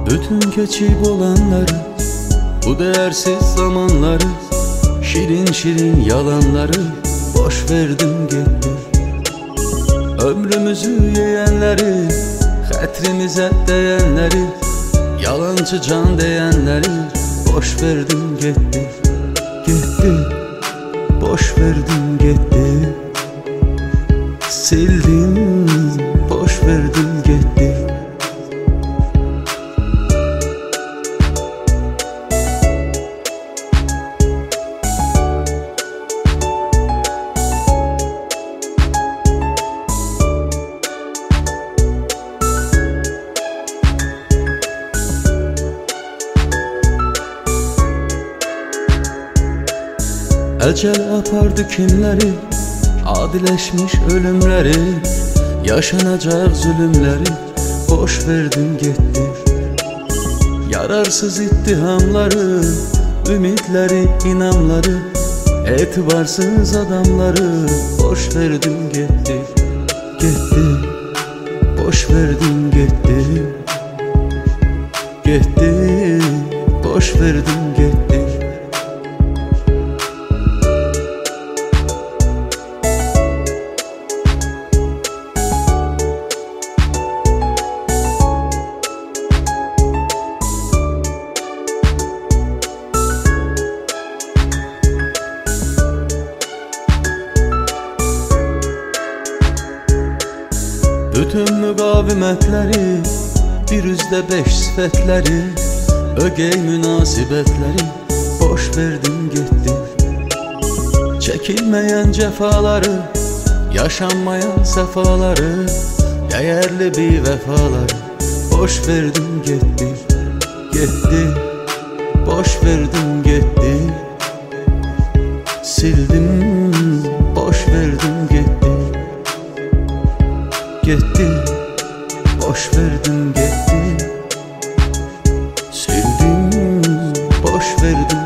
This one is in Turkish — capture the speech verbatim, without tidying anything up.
Bütün geçip olanları, bu değersiz zamanları, şirin şirin yalanları boş verdim gitti. Ömrümüzü yiyenleri, hatırımıza değenleri, yalancı can diyenleri boş verdim gitti. Gitti, boş verdim gitti. Sildim, boş verdim gitti. Ecel apardı kimleri, adileşmiş ölümleri, yaşanacak zulümleri boş verdim gitti. Yararsız ittihamları, ümitleri, inanları, etibarsız adamları boş verdim gitti. Gitti, boş verdim gitti. Gitti, boş verdim gitti. Bütün mükavemetleri, bir yüzde beş sifetleri, ögey münasibetleri boş verdim gitti. Çekilmeyen cefaları, yaşanmayan sefaları, değerli bir vefaları boş verdim gitti. Gitti, boş verdim gitti. Sildim, boş verdim gitti. Gitti, boş verdim gitti. Sildim, boş verdim